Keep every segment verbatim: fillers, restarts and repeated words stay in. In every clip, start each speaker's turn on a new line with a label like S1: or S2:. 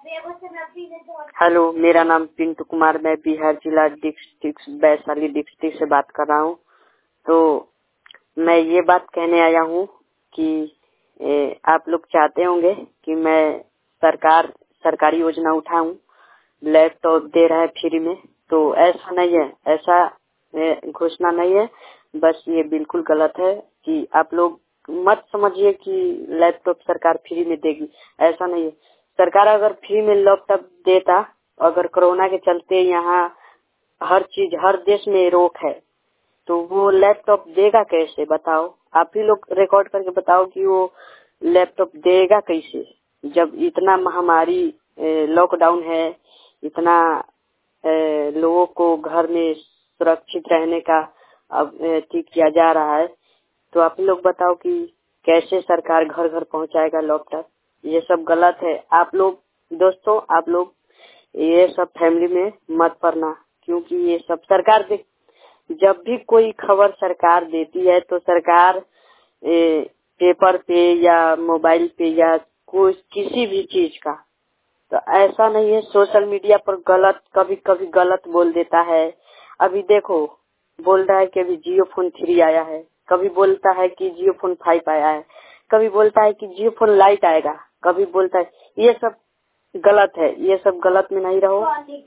S1: Hello, मेरा नाम पिंटू कुमार, मैं बिहार जिला डिस्ट्रिक्ट वैशाली डिस्ट्रिक्ट से बात कर रहा हूँ। तो मैं ये बात कहने आया हूँ कि ए, आप लोग चाहते होंगे कि मैं सरकार सरकारी योजना उठाऊं, लैपटॉप दे रहा है फ्री में। तो ऐसा नहीं है, ऐसा घोषणा नहीं है, बस ये बिल्कुल गलत है कि आप लोग मत समझिए कि लैपटॉप सरकार फ्री में देगी, ऐसा नहीं है। सरकार अगर फ्री में लैपटॉप देता, अगर कोरोना के चलते यहाँ हर चीज हर देश में रोक है, तो वो लैपटॉप देगा कैसे बताओ? आप ही लोग रिकॉर्ड करके बताओ कि वो लैपटॉप देगा कैसे, जब इतना महामारी लॉकडाउन है, इतना लोगों को घर में सुरक्षित रहने का अब ठीक किया जा रहा है। तो आप लोग बताओ कि कैसे सरकार घर घर पहुंचाएगा लैपटॉप? ये सब गलत है। आप लोग दोस्तों, आप लोग ये सब फैमिली में मत पड़ना, क्योंकि ये सब सरकार देख, जब भी कोई खबर सरकार देती है तो सरकार ए, पेपर पे या मोबाइल पे या कोई किसी भी चीज का, तो ऐसा नहीं है सोशल मीडिया पर गलत कभी कभी गलत बोल देता है। अभी देखो, बोल रहा है कि अभी जियो फोन थ्री आया है, कभी बोलता है कि जियो फोन फाइव आया है, कभी बोलता है कि जियो फोन लाइट आएगा, कभी बोलता है। ये सब गलत है, ये सब गलत में नहीं रहो।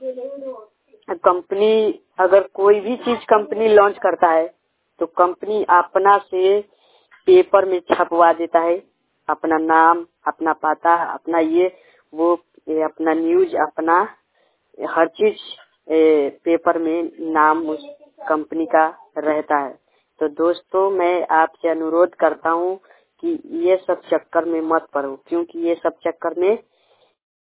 S1: कंपनी अगर कोई भी चीज कंपनी लॉन्च करता है तो कंपनी अपना से पेपर में छपवा देता है, अपना नाम, अपना पता, अपना ये वो ये अपना न्यूज, अपना हर चीज ए, पेपर में नाम उस कंपनी का रहता है। तो दोस्तों, मैं आपसे अनुरोध करता हूँ कि ये सब चक्कर में मत पड़ो, क्योंकि ये सब चक्कर में